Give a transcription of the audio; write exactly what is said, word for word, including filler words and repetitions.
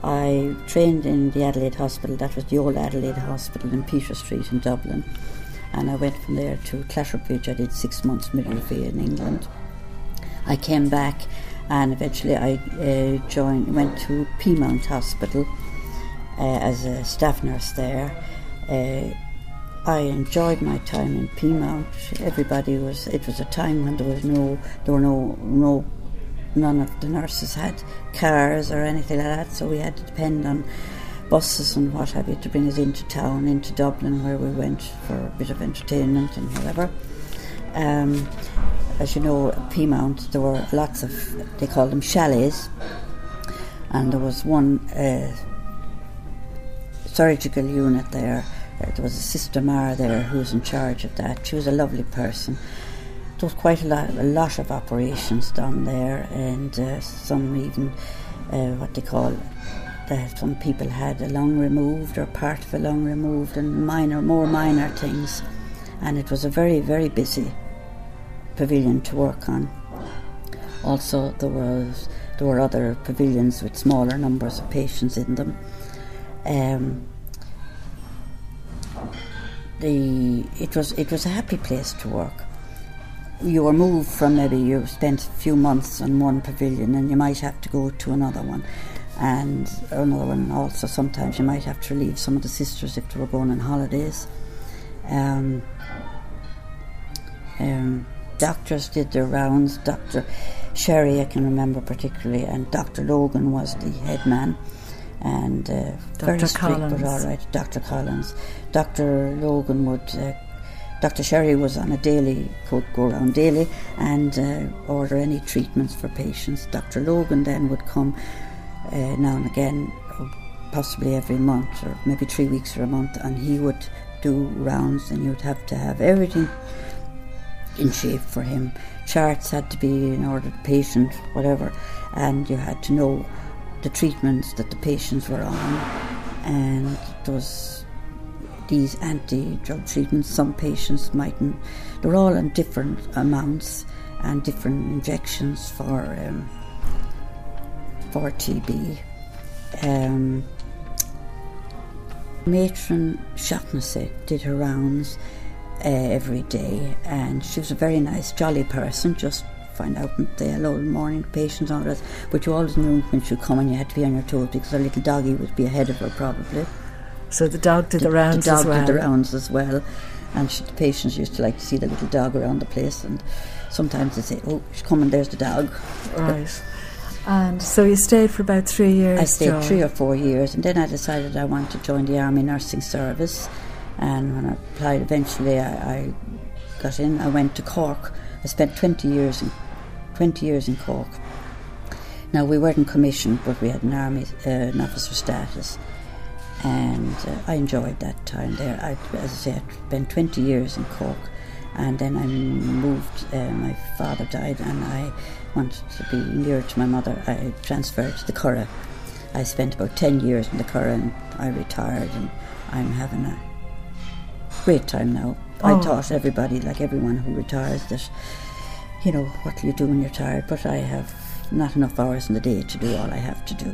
I trained in the Adelaide Hospital. That was the old Adelaide Hospital in Peter Street in Dublin. And I went from there to Clatterbridge. I did six months midwifery in England. I came back and eventually I uh, joined, went to Peamount Hospital uh, as a staff nurse there. Uh, I enjoyed my time in Peamount. Everybody was, it was a time when there was no, there were no, no, none of the nurses had cars or anything like that, so we had to depend on buses and what have you to bring us into town, into Dublin, where we went for a bit of entertainment and whatever. Um, as you know, at Peamount there were lots of, they called them chalets, and there was one uh, surgical unit there. Uh, there was a Sister Mara there who was in charge of that. She was a lovely person. There was quite a lot, a lot of operations done there, and uh, some even uh, what they call that some people had a lung removed or part of a lung removed, and minor, more minor things. And it was a very, very busy pavilion to work on. Also, there was there were other pavilions with smaller numbers of patients in them. Um, the it was it was a happy place to work. You were moved from, maybe you spent a few months in one pavilion and you might have to go to another one. And another one also, sometimes you might have to relieve some of the sisters if they were going on holidays. Um, um, doctors did their rounds. Doctor Sherry, I can remember particularly, and Doctor Logan was the head man. And uh, very strict, Collins. but all right, Doctor Collins. Doctor Logan would, uh, Doctor Sherry was on a daily, could go around daily and uh, order any treatments for patients. Doctor Logan then would come Uh, now and again, possibly every month or maybe three weeks or a month, and he would do rounds, and you'd have to have everything in shape for him. Charts had to be in order, the patient, whatever, and you had to know the treatments that the patients were on, and those these anti-drug treatments, some patients mightn't, they were all in different amounts and different injections for um, for T B. Um, Matron Shaughnessy did her rounds uh, every day, and she was a very nice, jolly person. Just find out and say hello in the morning to patients and all that. But you always knew when she'd come and you had to be on your toes because her little doggy would be ahead of her probably. So the dog did the, the rounds the dog as well. did the rounds as well, and she, the patients used to like to see the little dog around the place, and sometimes they'd say, "Oh, she's coming, there's the dog." Right. And so you stayed for about three years, I stayed Joy. three or four years, and then I decided I wanted to join the Army Nursing Service. And when I applied, eventually I, I got in. I went to Cork. I spent twenty years in twenty years in Cork. Now we weren't commissioned, but we had an army uh, an officer status, and uh, I enjoyed that time there. I, as I say, I spent twenty years in Cork, and then I moved. Uh, my father died, and I wanted to be nearer to my mother. I transferred to the Curragh. I spent about ten years in the Curragh, and I retired, and I'm having a great time now. Oh. I taught everybody, like everyone who retires, that, you know, what do you do when you're tired? But I have not enough hours in the day to do all I have to do.